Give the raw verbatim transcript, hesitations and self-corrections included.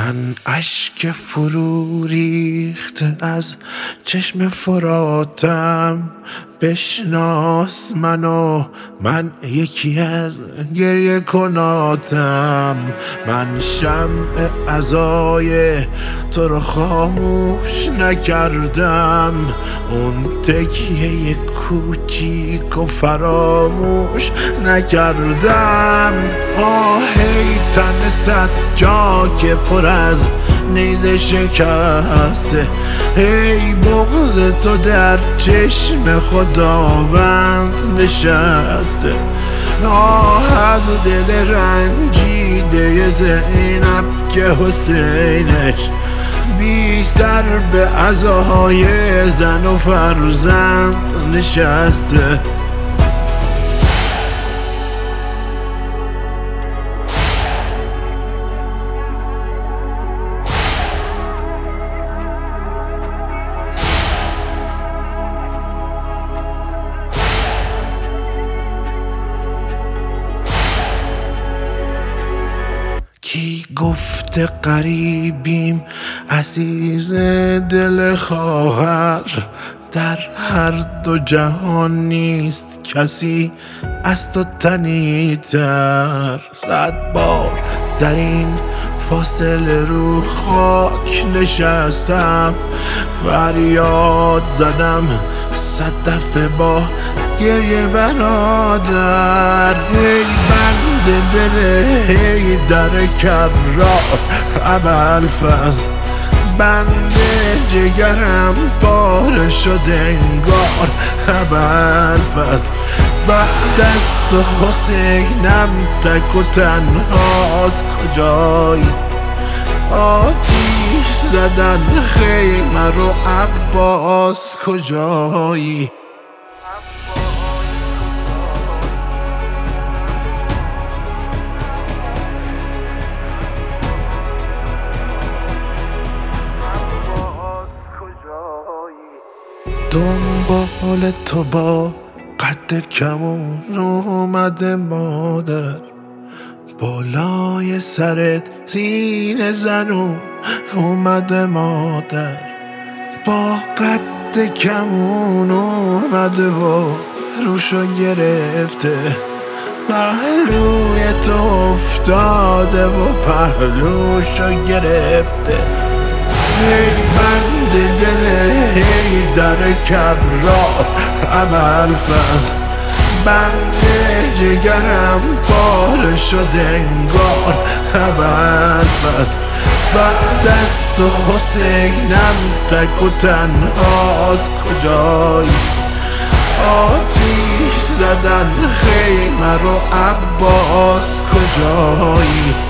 من اشک فرو ریخته از چشم فراتم، بشناس منو، من یکی از گریه کناتم. من شمع عزای تو رو خاموش نکردم، اون تکیه کوچیک و فراموش نکردم. آهی تن صد جا که پر از نیزه شکسته، ای بغض تو در چشم خداوند نشسته. آه از دل رنجیده زینب که حسینش بی سر به عزای زن و فرزند نشسته. کی گفته غریبیم عزیز دل خواهر، در هر دو جهان نیست کسی از تو تنی‌تر. صد بار در این فاصله رو خاک نشستم، فریاد زدم صد دفعه با گریه برادر. ای بند دل حیدر کرار ابوالفضل، بند جگرم پاره شده انگار ابوالفضل. بعد از تو حسینم تک و تنهاست کجایی، آتیش زدن خیمه رو عباس کجایی. دنبال تو با قد کمون اومده مادر، بالای سرت زین زنون اومده مادر. با قد کمون اومده و روشو گرفته، پهلوی تو افتاده و پهلوشو گرفته. ای بند دل حیدر کرار ابوالفضل، بند جگرم پاره شده انگار ابوالفضل. بعد از تو حسینم تک و تنهاست کجایی، آتیش زدن خیمه رو عباس کجایی.